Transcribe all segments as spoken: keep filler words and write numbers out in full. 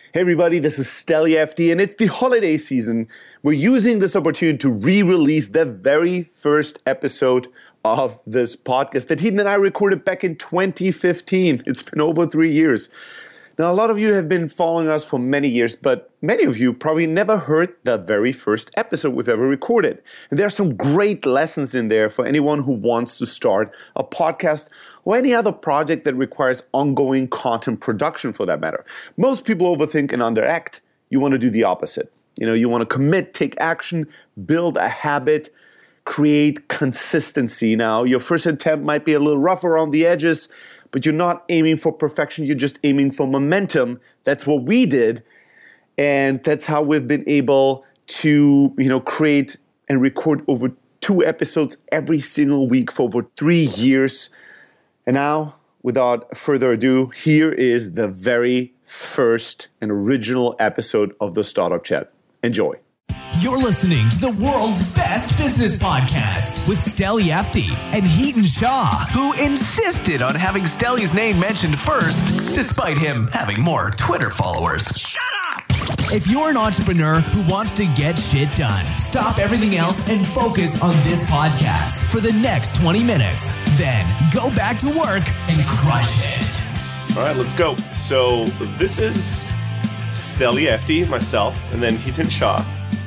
Hey everybody, this is Steli F D, and it's the holiday season. We're using this opportunity to re-release the very first episode of this podcast that Heaton and I recorded back in twenty fifteen. It's been over three years. Now, a lot of you have been following us for many years, but many of you probably never heard the very first episode we've ever recorded. And there are some great lessons in there for anyone who wants to start a podcast or any other project that requires ongoing content production for that matter. Most people overthink and underact. You want to do the opposite. You know, you want to commit, take action, build a habit, create consistency. Now, your first attempt might be a little rough around the edges, but you're not aiming for perfection. You're just aiming for momentum. That's what we did. And that's how we've been able to, you know, create and record over two episodes every single week for over three years. And now, without further ado, here is the very first and original episode of the Startup Chat. Enjoy. You're listening to the world's best business podcast with Steli F D and Heaton Shaw, who insisted on having Steli's name mentioned first, despite him having more Twitter followers. Shut up! If you're an entrepreneur who wants to get shit done, stop everything else and focus on this podcast for the next twenty minutes. Then go back to work and crush it. All right, let's go. So this is Steli F D, myself, and then Heaton Shaw.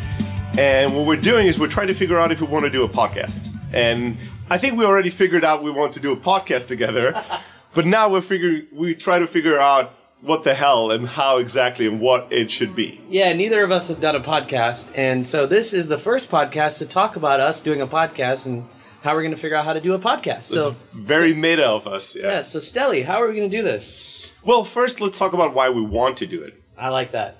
And what we're doing is we're trying to figure out if we want to do a podcast. And I think we already figured out we want to do a podcast together. But now we're figuring, we try to figure out what the hell and how exactly and what it should be. Yeah, neither of us have done a podcast. And so this is the first podcast to talk about us doing a podcast and how we're going to figure out how to do a podcast. So it's very St- meta of us. Yeah. yeah, so Steli, how are we going to do this? Well, first let's talk about why we want to do it. I like that.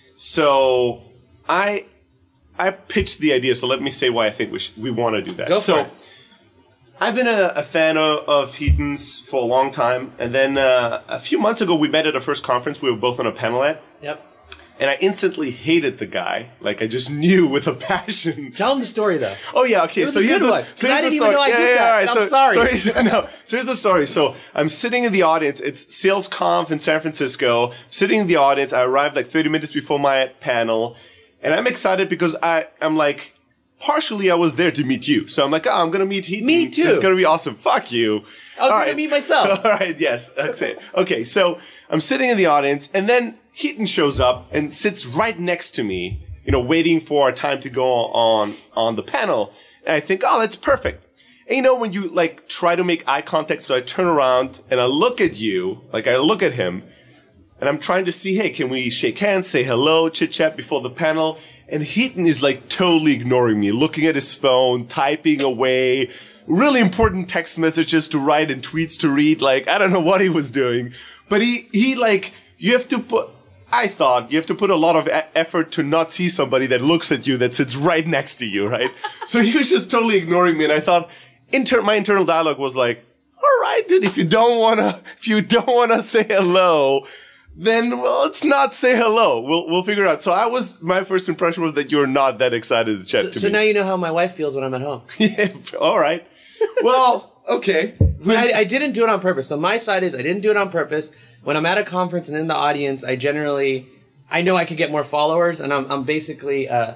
So I... I pitched the idea, so let me say why I think we sh- we want to do that. Go for so, it. I've been a, a fan of, of Heaton's for a long time, and then uh, a few months ago we met at a first conference we were both on a panel at. Yep. And I instantly hated the guy. Like, I just knew with a passion. Tell him the story, though. Oh, yeah, okay. It was so a here's good the, one. so I here's didn't the even story. know I yeah, did yeah, that. All right. I'm so, sorry. sorry. No, so here's the story. So I'm sitting in the audience. It's SalesConf in San Francisco. Sitting in the audience. I arrived like thirty minutes before my panel. And I'm excited because I, I'm like, partially I was there to meet you. So I'm like, oh, I'm going to meet Heaton. Me too. It's going to be awesome. Fuck you. I was going to meet myself. All right, yes. That's it. Okay, so I'm sitting in the audience, and then Heaton shows up and sits right next to me, you know, waiting for our time to go on on the panel. And I think, oh, that's perfect. And you know, when you, like, try to make eye contact, so I turn around and I look at you, like I look at him, and I'm trying to see, hey, can we shake hands, say hello, chit-chat before the panel? And Heaton is like totally ignoring me, looking at his phone, typing away, really important text messages to write and tweets to read. Like, I don't know what he was doing. But he, he like, you have to put, I thought, you have to put a lot of e- effort to not see somebody that looks at you that sits right next to you, right? So he was just totally ignoring me. And I thought, inter- my internal dialogue was like, all right, dude, if you don't want to, if you don't want to say hello, then, well, let's not say hello. We'll we'll figure it out. So I was, my first impression was that you're not that excited to chat So, to so me. now you know how my wife feels when I'm at home. Yeah, all right. Well, okay. I, I didn't do it on purpose. So my side is I didn't do it on purpose. When I'm at a conference and in the audience, I generally, I know I could get more followers, and I'm I'm basically, uh,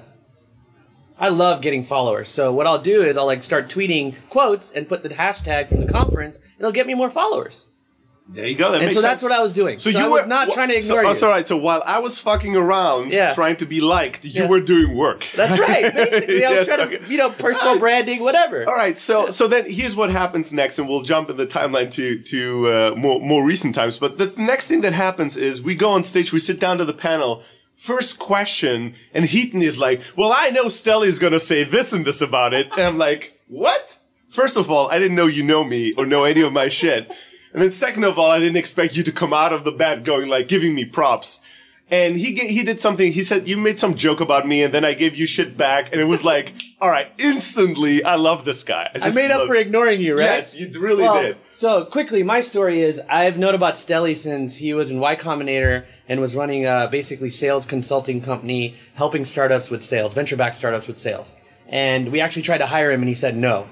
I love getting followers. So what I'll do is I'll like start tweeting quotes and put the hashtag from the conference, and it'll get me more followers. There you go. That And makes so sense. that's what I was doing. So, So, I you was were not wh- trying to so, ignore oh, you. so, right. So while I was fucking around Yeah. trying to be liked, you Yeah. were doing work. That's right. Basically, I was Yes, trying okay. to, you know, personal branding, whatever. All right, so so then here's what happens next, and we'll jump in the timeline to to uh, more more recent times. But the next thing that happens is we go on stage, we sit down to the panel. First question, and Heaton is like, "Well, I know Steli's gonna say this and this about it," and I'm like, "What?" First of all, I didn't know you know me or know any of my shit, and then second of all, I didn't expect you to come out of the bat going like giving me props. And he he did something. He said, you made some joke about me, and then I gave you shit back. And it was like, all right, instantly, I love this guy. I, I just made up love- for ignoring you, right? Yes, you really Well, did. So quickly, my story is I've known about Steli since he was in Y Combinator and was running a basically sales consulting company, helping startups with sales, venture-backed startups with sales. And we actually tried to hire him, and he said no.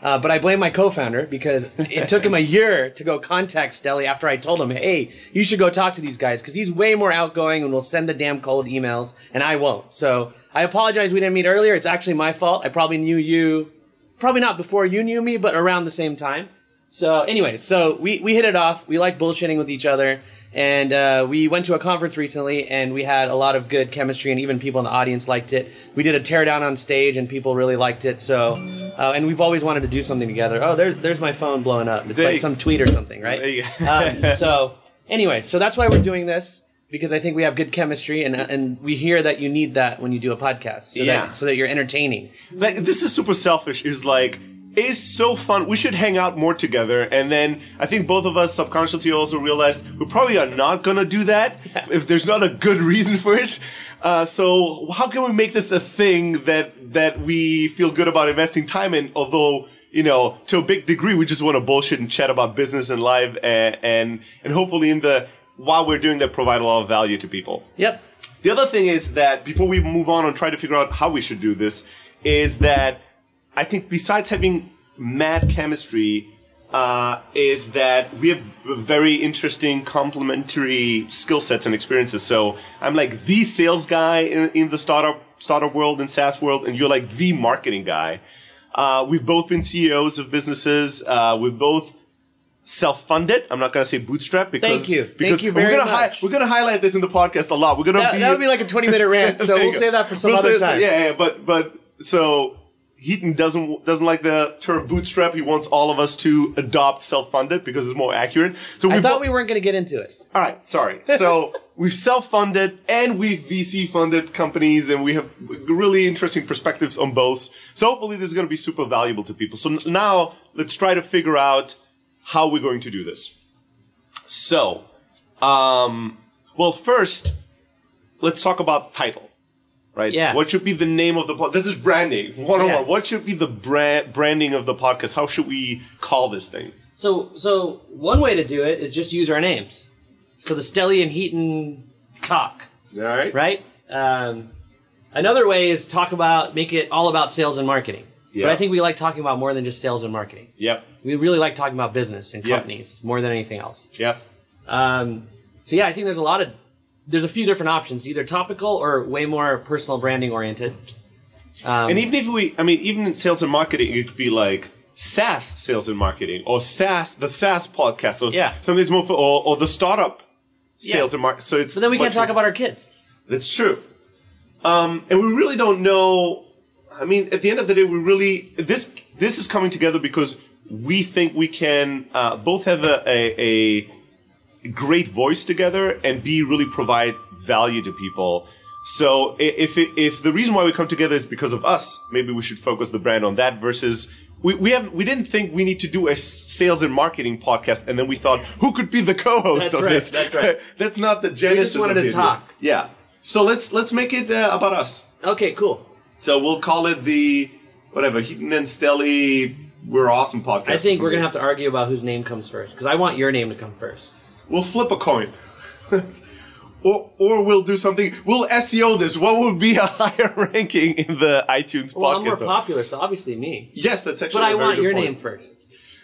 Uh, but I blame my co-founder because it took him a year to go contact Stelly after I told him, hey, you should go talk to these guys because he's way more outgoing and will send the damn cold emails, and I won't. So I apologize we didn't meet earlier. It's actually my fault. I probably knew you, probably not before you knew me, but around the same time. So anyway, so we, we hit it off. We like bullshitting with each other. And uh, we went to a conference recently, and we had a lot of good chemistry, and even people in the audience liked it. We did a teardown on stage, and people really liked it. So, uh, and we've always wanted to do something together. Oh, there, there's my phone blowing up. It's There like you- some tweet or something, right? um, so anyway, so that's why we're doing this, because I think we have good chemistry, and and we hear that you need that when you do a podcast, so Yeah. that so that you're entertaining. Like, this is super selfish. Is like, it's so fun. We should hang out more together. And then I think both of us subconsciously also realized we probably are not gonna do that if there's not a good reason for it. Uh, so how can we make this a thing that that we feel good about investing time in? Although, you know, to a big degree, we just want to bullshit and chat about business and life, and and, and hopefully in the while we're doing that, provide a lot of value to people. Yep. The other thing is that before we move on and try to figure out how we should do this, is that I think besides having mad chemistry, uh, is that we have very interesting complementary skill sets and experiences. So I'm like the sales guy in, in the startup startup world and SaaS world, and you're like the marketing guy. Uh, we've both been C E Os of businesses. Uh, we've both self-funded. I'm not going to say bootstrap because Thank you. Thank because you we're very gonna hi- much. we're going to highlight this in the podcast a lot. We're going to That, be that would be like a twenty minute rant, so There you we'll go. save that for some We'll other say- time. Yeah, yeah, but but so Heaton doesn't doesn't like the term bootstrap. He wants all of us to adopt self-funded because it's more accurate. So I we've thought bo- we weren't going to get into it. all right, sorry. So we've self-funded and we've V C-funded companies, and we have really interesting perspectives on both. So hopefully this is going to be super valuable to people. So n- now let's try to figure out how we're going to do this. So, um, well, first, let's talk about title, right? Yeah. What should be the name of the podcast? This is branding. one oh one. Yeah. What should be the brand branding of the podcast? How should we call this thing? So, so one way to do it is just use our names. So the Stelly and Heaton talk, All right. right? Um, another way is talk about, make it all about sales and marketing. Yeah. But I think we like talking about more than just sales and marketing. Yep. We really like talking about business and Yeah. companies more than anything else. Yep. Um, so yeah, I think there's a lot of, there's a few different options, either topical or way more personal branding oriented. Um, And even if we, I mean, even in sales and marketing, it could be like SaaS sales and marketing, or SaaS, the SaaS podcast, or Yeah. something that's more for, or, or the startup sales Yeah. and marketing. So it's. so then we can't much- talk about our kids. That's true. Um, and we really don't know. I mean, at the end of the day, we really this this is coming together because we think we can uh, both have a, a, a great voice together and B, really provide value to people. So i- if it, if the reason why we come together is because of us, maybe we should focus the brand on that versus. We, we have we didn't think we need to do a sales and marketing podcast, and then we thought, who could be the co-host That's of right, this? that's right. That's not the genesis. wanted of to the idea. talk. Yeah. So let's let's make it uh, about us. Okay, cool. So we'll call it the whatever Heaton and Stelly. We're awesome podcast. I think we're going to have to argue about whose name comes first, because I want your name to come first. We'll flip a coin. Or, or we'll do something. We'll S E O this. What would be a higher ranking in the iTunes Well, podcast? I'm more though? popular, so obviously me. Yes, that's actually. But I a very want good your point. name first.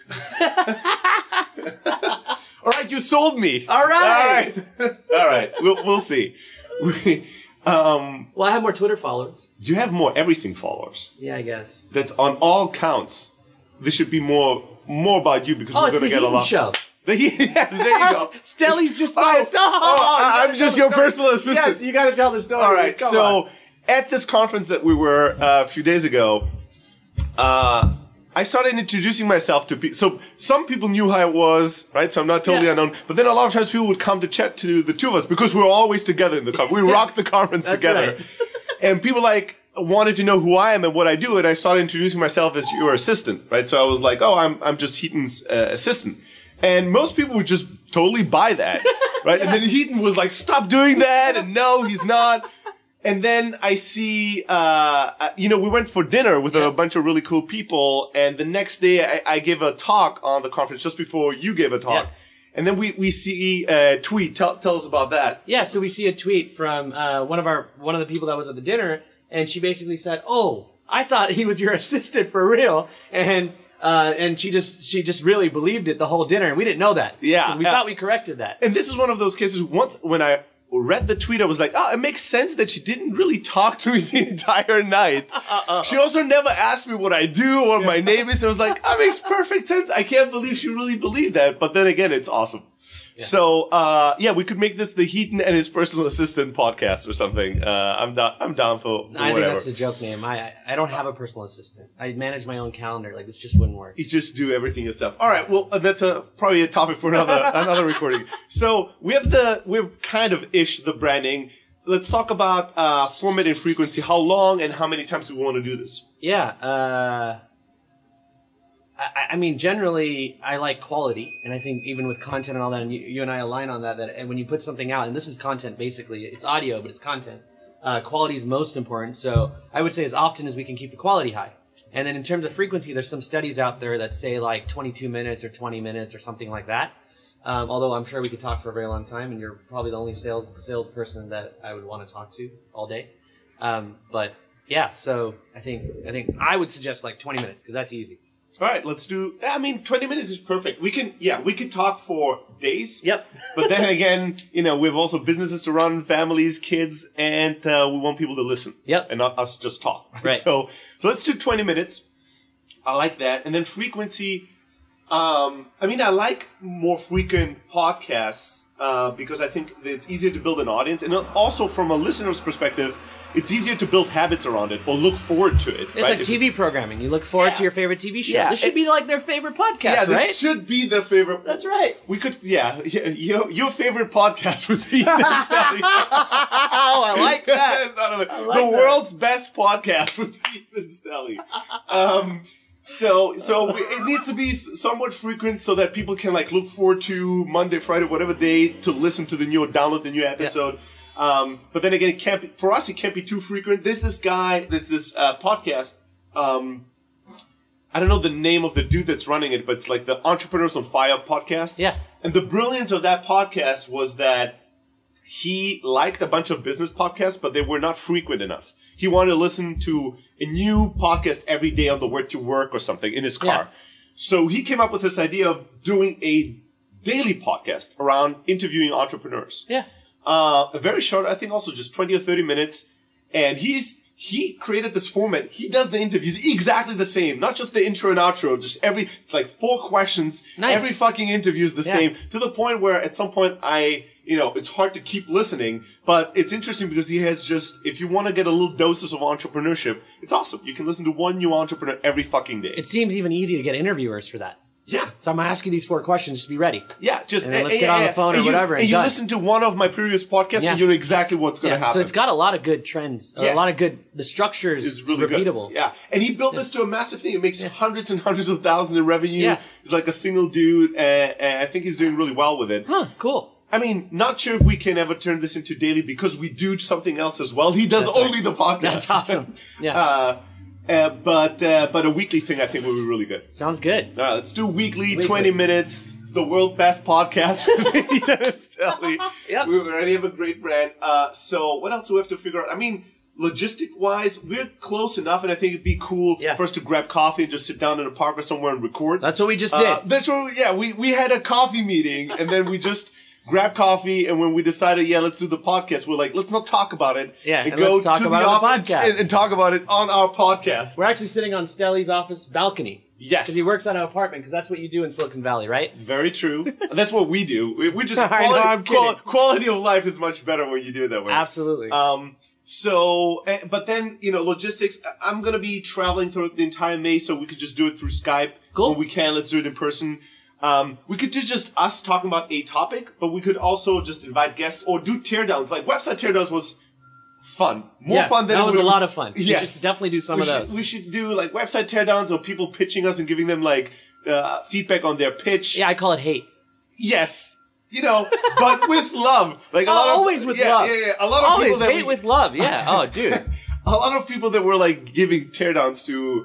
All right, you sold me. All right. All right. All right. We'll we'll see. We, um, Well, I have more Twitter followers. you have more everything followers. Yeah, I guess. That's on all counts. This should be more more about you because Oh, we're it's going the to get a Heaton lot. show. The Heat- yeah, there you go. Stelly's just Oh, like, oh, I- I'm just your personal assistant. Yes, you got to tell the story. All right, Come so on. at this conference that we were uh, a few days ago, uh, I started introducing myself to people. So some people knew who I was, right? So I'm not totally Yeah. unknown. But then a lot of times people would come to chat to the two of us because we were always together in the conference. We rocked the conference That's together. right. And people like wanted to know who I am and what I do, and I started introducing myself as your assistant, right? So I was like, "Oh, I'm I'm just Heaton's uh, assistant," and most people would just totally buy that, right? And then Heaton was like, "Stop doing that!" And no, he's not. And then I see, uh, uh, you know, we went for dinner with a bunch of really cool people, and the next day I, I gave a talk on the conference just before you gave a talk, Yeah. and then we we see a tweet. Tell tell us about that. Yeah, so we see a tweet from uh, one of our one of the people that was at the dinner, and she basically said, "Oh, I thought he was your assistant for real." And Uh, and she just she just really believed it the whole dinner, and we didn't know that. Yeah, 'Cause we yeah. thought we corrected that. And this is one of those cases. Once when I read the tweet, I was like, oh, it makes sense that she didn't really talk to me the entire night. Uh-uh. She also never asked me what I do or my name is. I was like, that makes perfect sense. I can't believe she really believed that. But then again, it's awesome. Yeah. So, uh, yeah, we could make this the Heaton and his personal assistant podcast or something. Uh, I'm down, I'm down for, for I whatever. think that's a joke name. I, I I don't have a personal assistant. I manage my own calendar. Like, this just wouldn't work. You just do everything yourself. All right. Well, uh, that's a probably a topic for another another recording. So we have the we're kind of ish the branding. Let's talk about uh, format and frequency. How long and how many times we want to do this? Yeah. Uh, I, I mean, generally, I like quality, and I think even with content and all that, and you, you and I align on that. That and when you put something out, and this is content basically, it's audio, but it's content. Uh, quality is most important. So I would say as often as we can keep the quality high. And then in terms of frequency, there's some studies out there that say like twenty-two minutes or twenty minutes or something like that. Um, although I'm sure we could talk for a very long time, and you're probably the only sales salesperson that I would want to talk to all day. Um, but yeah, so I think I think I would suggest like twenty minutes because that's easy. All right, let's do. I mean, twenty minutes is perfect. We can, yeah, we could talk for days. Yep. But then again, you know, we have also businesses to run, families, kids, and uh, we want people to listen. Yep. And not us just talk. Right? Right. So, so let's do twenty minutes. I like that. And then frequency. Um, I mean, I like more frequent podcasts uh, because I think that it's easier to build an audience, and also from a listener's perspective, it's easier to build habits around it or look forward to it. It's right? like T V programming. You look forward Yeah. to your favorite T V show. Yeah, This should it- be like their favorite podcast, Yeah, this right? should be their favorite. That's right. We could, yeah, yeah, your, your favorite podcast would be Oh, I like that. the like the that. world's best podcast would be Ethan Stelly. Um, so, so we- it needs to be s- somewhat frequent so that people can like look forward to Monday, Friday, whatever day to listen to the new or download the new episode. Um, but then again, it can't be, for us, it can't be too frequent. There's this guy, there's this uh, podcast. Um, I don't know the name of the dude that's running it, but it's like the Entrepreneurs on Fire podcast. Yeah. And the brilliance of that podcast was that he liked a bunch of business podcasts, but they were not frequent enough. He wanted to listen to a new podcast every day on the way to work or something in his car. Yeah. So he came up with this idea of doing a daily podcast around interviewing entrepreneurs. Yeah. Uh, a very short, I think also just twenty or thirty minutes. And he's, he created this format. He does the interviews exactly the same. Not just the intro and outro, just every, it's like four questions. Nice. Every fucking interview is the Yeah. same. To the point where at some point I, you know, it's hard to keep listening, but it's interesting because he has just, if you want to get a little doses of entrepreneurship, it's awesome. You can listen to one new entrepreneur every fucking day. It seems even easy to get interviewers for that. yeah. So I'm going to ask you these four questions. Just be ready. Yeah, just And then let's get on the phone or and you, whatever and And you done. listen to one of my previous podcasts, Yeah. and you know exactly what's going to Yeah, happen. so it's got a lot of good trends. Yes. A lot of good, the structure is Is really repeatable. good. Yeah, and he built this to a massive thing. It makes hundreds and hundreds of thousands in revenue. Yeah. He's like a single dude, and, and I think he's doing really well with it. Huh, cool. I mean, not sure if we can ever turn this into daily because we do something else as well. He does That's right. only the podcast. That's awesome. Yeah. uh, uh, but uh, but a weekly thing I think would be really good. Sounds good. All right, let's do weekly, Weekly. twenty minutes. It's the world's best podcast with Ethan and Stelly. Yep. We already have a great brand. Uh, so what else do we have to figure out? I mean, logistic wise, we're close enough, and I think it'd be cool Yeah. for us to grab coffee and just sit down in a park or somewhere and record. That's what we just did. Uh, that's what, we, yeah, we, we had a coffee meeting and then we just grabbed coffee, and when we decided, yeah, let's do the podcast, we're like, let's not talk about it. Yeah, and, and go let's talk to about the it on the office podcast. and, and talk about it on our podcast. We're actually sitting on Stelly's office balcony. Yes. Because he works on an apartment, because that's what you do in Silicon Valley, right? Very true. That's what we do. We, we just, I quality, know, I'm kidding. qual- quality of life is much better when you do it that way. Absolutely. Um, so, eh, but then, you know, logistics, I'm going to be traveling through the entire May, so we could just do it through Skype. Cool. When we can, let's do it in person. Um, we could do just us talking about a topic, but we could also just invite guests or do teardowns. Like website teardowns was fun. More Yes, fun than that it was a would've- lot of fun. We Yes. should definitely do some we of should, those. We should do like website teardowns or people pitching us and giving them like, uh, feedback on their pitch. Yeah, I call it hate. Yes. You know, but with love. Like a Oh, lot of, always with yeah, love. Yeah, yeah. A lot of Always people that hate we, with love. Yeah. Oh, dude. a lot of people that were like giving teardowns to.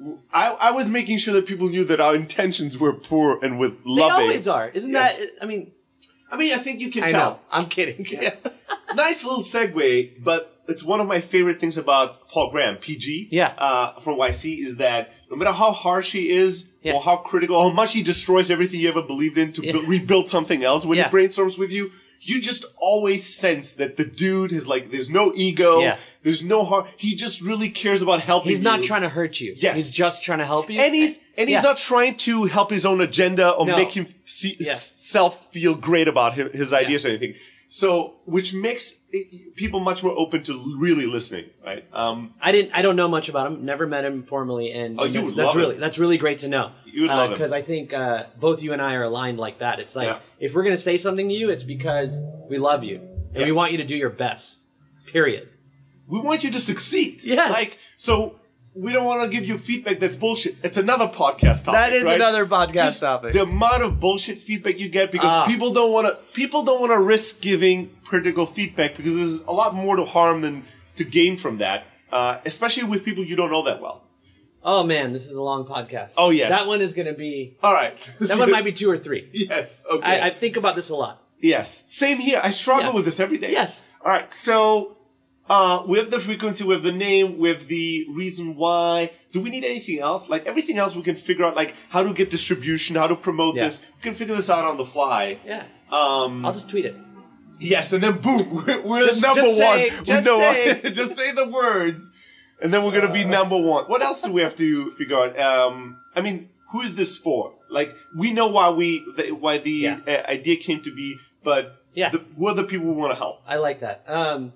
I, I was making sure that people knew that our intentions were poor and with They loving. always are. Isn't Yes. that, I mean, I mean, I think you can I tell. know. I'm kidding. Yeah. Nice little segue, but it's one of my favorite things about Paul Graham, P G, Yeah. uh, from Y C, is that no no matter how harsh he is, Yeah. or how critical, how much he destroys everything you ever believed in to Yeah. bu- rebuild something else when Yeah. he brainstorms with you, you just always sense that the dude is like, there's no ego, Yeah. there's no heart. He just really cares about helping He's not you. trying to hurt you. Yes. He's just trying to help you. And he's and he's Yeah. not trying to help his own agenda or No. make him see, Yeah. s- self feel great about his, his ideas or anything. So, which makes it, people much more open to really listening, right? Um, I didn't. I don't know much about him. Never met him formally, and Oh, you that's, would that's love really him. that's really great to know. You would love him. because I think uh, both you and I are aligned like that. It's like Yeah. if we're gonna say something to you, it's because we love you and Yeah. we want you to do your best. Period. we want you to succeed. Yes. Like, so we don't want to give you feedback that's bullshit. It's another podcast topic. That is right? another podcast Just topic. The amount of bullshit feedback you get because Ah. people don't want to people don't want to risk giving critical feedback because there's a lot more to harm than to gain from that. Uh, especially with people you don't know that well. Oh man, this is a long podcast. Oh, yes. that one is gonna be. All right. That one might be two or three. Yes. Okay. I, I think about this a lot. Yes. Same here. I struggle Yeah. with this every day. Yes. All right. So, uh, we have the frequency, we have the name, we have the reason why. Do we need anything else? Like everything else we can figure out, like how to get distribution, how to promote Yeah. this. We can figure this out on the fly. Yeah, Um, I'll just tweet it. yes. And then boom, we're, we're Just- number just one. say- We just know- say. just say the words. And then we're going to be number one. What else do we have to figure out? Um, I mean, who is this for? Like, we know why we, the, why the Yeah. uh, idea came to be, but Yeah. the, who are the people we want to help? I like that. Um,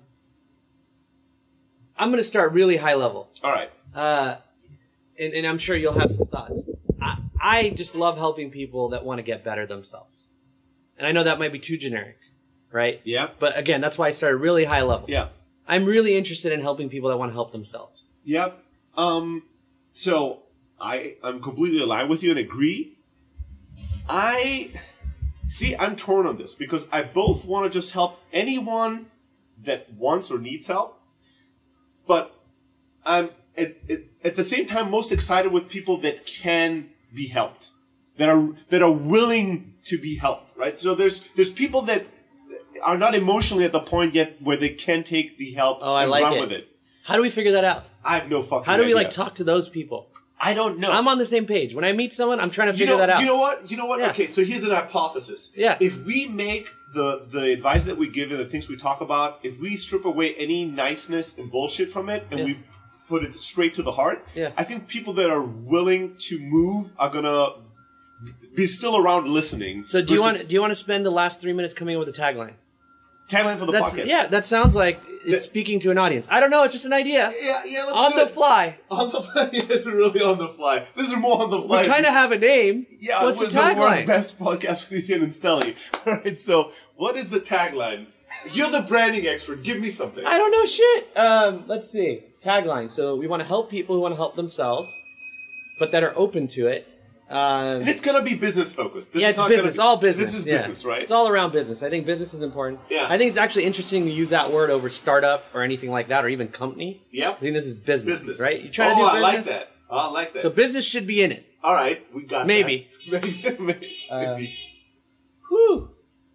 I'm gonna start really high level. All right. Uh, and, and I'm sure you'll have some thoughts. I, I just love helping people that want to get better themselves. And I know that might be too generic, right? Yeah. But again, that's why I started really high level. Yeah. I'm really interested in helping people that want to help themselves. Yep. Um, so I, I'm completely aligned with you and agree. I see, I'm torn on this because I both want to just help anyone that wants or needs help, but I'm at, at, at the same time most excited with people that can be helped, that are that are willing to be helped. Right. So there's there's people that are not emotionally at the point yet where they can take the help Oh, I and like run it. with it. How do we figure that out? I have no fucking How do we idea. like talk to those people? I don't know. I'm on the same page. When I meet someone, I'm trying to you figure know, that out. You know what? You know what? Yeah. Okay, so here's an hypothesis. Yeah. If we make the the advice that we give and the things we talk about, if we strip away any niceness and bullshit from it, and Yeah. we put it straight to the heart, Yeah. I think people that are willing to move are gonna be still around listening. so do you versus- want do you want to spend the last three minutes coming up with a tagline? tagline for the That's podcast? yeah. That sounds like it's That- speaking to an audience. I don't know. It's just an idea. yeah, yeah. Let's On do the it. fly. On the fly. Yeah, it's really on the fly. This is more on the fly. We kind of have a name. Yeah, What's the with the world's tagline? best podcast with Ethan and Stelly. All right, so what is the tagline? You're the branding expert. Give me something. I don't know shit. Um, let's see. Tagline. So we want to help people who want to help themselves, but that are open to it. Um, And it's gonna be business focused. This yeah, is it's not business. Gonna be, all business. This is yeah. business, right? It's all around business. I think business is important. Yeah. I think it's actually interesting to use that word over startup or anything like that, or even company. Yep. I think this is business, Business, right? You're trying oh, to do I business. like that. Oh, I like that. So business should be in it. all right, we got Maybe. that. maybe. Maybe. Uh, maybe. Whew.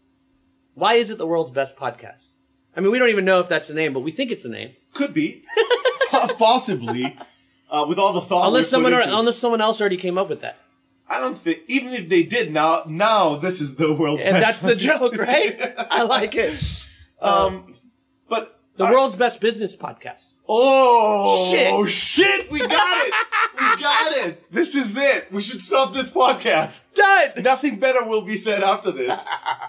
Why is it the world's best podcast? I mean, we don't even know if that's the name, but we think it's the name. Could be, Po- possibly, uh, with all the thought. Unless we someone, put or, into it. unless someone else already came up with that. I don't think. Even if they did, now, now this is the world. And that's best the podcast. joke, right? I like it. Um, but The all right. world's best business podcast. Oh Shit. Oh shit! We got it. We got it. This is it. We should stop this podcast. Done. Nothing better will be said after this.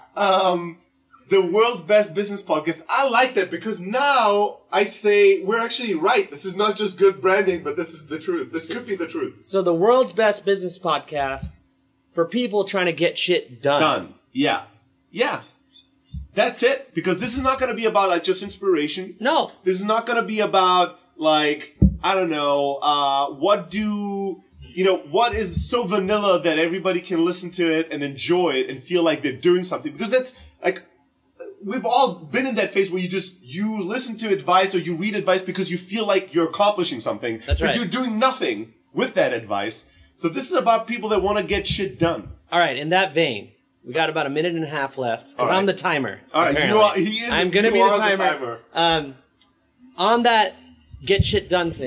Um, the world's best business podcast. I like that because now I say we're actually right. This is not just good branding, but this is the truth. This could be the truth. So the world's best business podcast for people trying to get shit done. Done. Yeah. Yeah. That's it. Because this is not going to be about like just inspiration. No. This is not going to be about like, I don't know, uh, what do, you know, what is so vanilla that everybody can listen to it and enjoy it and feel like they're doing something. Because that's like, we've all been in that phase where you just, you listen to advice or you read advice because you feel like you're accomplishing something. That's but right. you're doing nothing with that advice. So this is about people that want to get shit done. All right. In that vein, we got about a minute and a half left because All right. I'm the timer. All right, apparently. you are, he is, I'm gonna you be the are timer. the timer. Um, on that get shit done thing,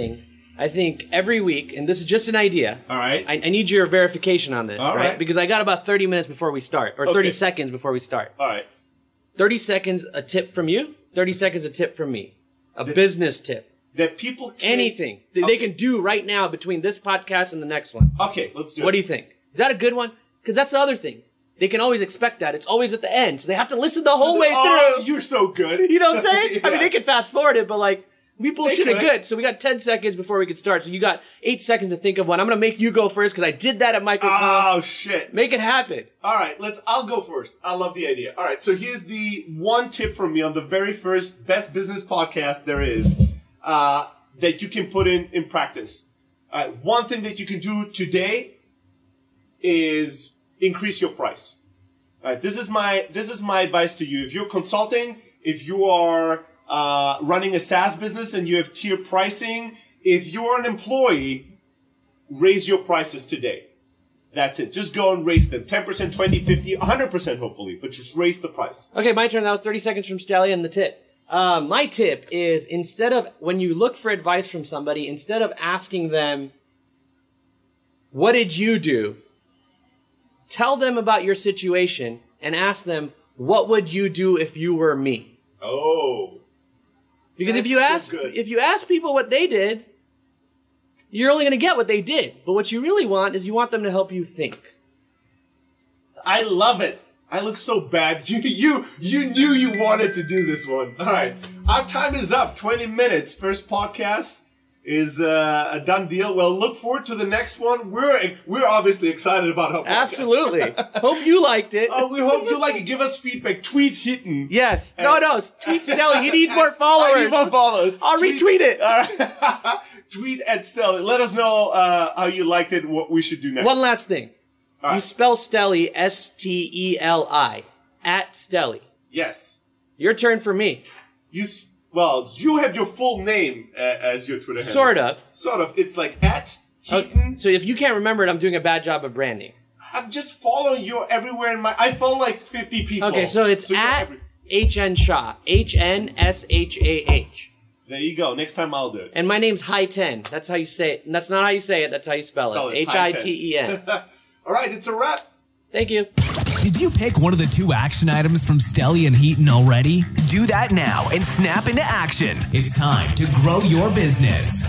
I think every week, and this is just an idea. All right. I, I need your verification on this, All right? right. Because I got about thirty minutes before we start, or Okay. thirty seconds before we start. All right. thirty seconds a tip from you, thirty seconds a tip from me. A business tip. That people can... Anything that Okay. they can do right now between this podcast and the next one. Okay, let's do What it. do you think? Is that a good one? Because that's the other thing. They can always expect that. It's always at the end. So they have to listen the whole way Oh, through. you're so good. You know what I'm saying? I mean, they Yes. can fast forward it, but like, we bullshit it could. good. So we got ten seconds before we could start. So you got eight seconds to think of one. I'm going to make you go first because I did that at MicroCon. Oh, shit. Make it happen. All right, let's. I'll go first. I love the idea. All right, so here's the one tip from me on the very first best business podcast there is uh, that you can put in in practice. Uh, one thing that you can do today is increase your price. All right, this is my this is my advice to you. If you're consulting, if you are uh, running a SaaS business and you have tier pricing, if you're an employee, raise your prices today. That's it. Just go and raise them. ten percent, twenty, fifty, one hundred percent hopefully, but just raise the price. Okay, my turn. That was thirty seconds from Stallion and the tip. Uh, my tip is instead of, when you look for advice from somebody, instead of asking them, what did you do? Tell them about your situation and ask them, what would you do if you were me? Oh. Because if That's you so ask, good. if you ask people what they did, you're only going to get what they did. But what you really want is you want them to help you think. I love it. I look so bad. You you you knew you wanted to do this one. All right. Our time is up. twenty minutes. First podcast is uh, a done deal. Well, look forward to the next one. We're we're obviously excited about our podcast. Absolutely. Hope you liked it. Oh, we hope you like it. Give us feedback. Tweet Heaton. Yes. No, no. Tweet Stelly. He needs more followers. I need more followers. I'll Tweet- retweet it. All right. Tweet at Stelly. Let us know uh, how you liked it. What we should do next. One last thing. All You right. spell Stelly, S T E L I, at Stelly. Yes. Your turn for me. You s- well, you have your full name uh, as your Twitter handle. Sort of. Sort of. It's like at Okay, Heaton. so if you can't remember it, I'm doing a bad job of branding. I'm just following you everywhere in my. I follow like fifty people. Okay, so it's you're at every- H N Shah. H N S H A H. There you go. Next time I'll do it. And my name's High Ten. That's how you say it. And that's not how you say it. That's how you spell Spell it. it, H I T E N. All right, it's a wrap. Thank you. Did you pick one of the two action items from Stelly and Heaton already? Do that now and snap into action. It's time to grow your business.